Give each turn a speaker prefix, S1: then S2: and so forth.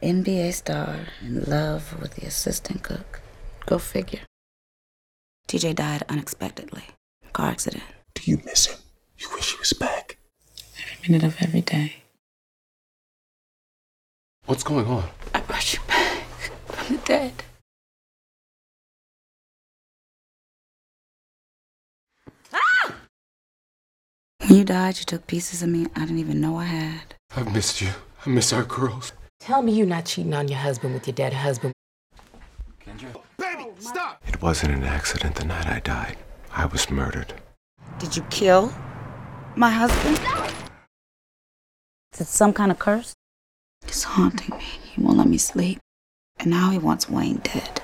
S1: NBA star in love with the assistant cook. Go figure. TJ died unexpectedly. Car accident.
S2: Do you miss him? You wish he was back?
S1: Every minute of every day.
S2: What's going on?
S1: I brought you back from the dead. Ah! When you died, you took pieces of me I didn't even know I had.
S2: I've missed you. I miss our girls.
S3: Tell me you're not cheating on your husband with your dead husband.
S2: Kendra. Baby, stop! It wasn't an accident the night I died. I was murdered.
S1: Did you kill my husband? Is it some kind of curse? He's haunting me. He won't let me sleep. And now he wants Wayne dead.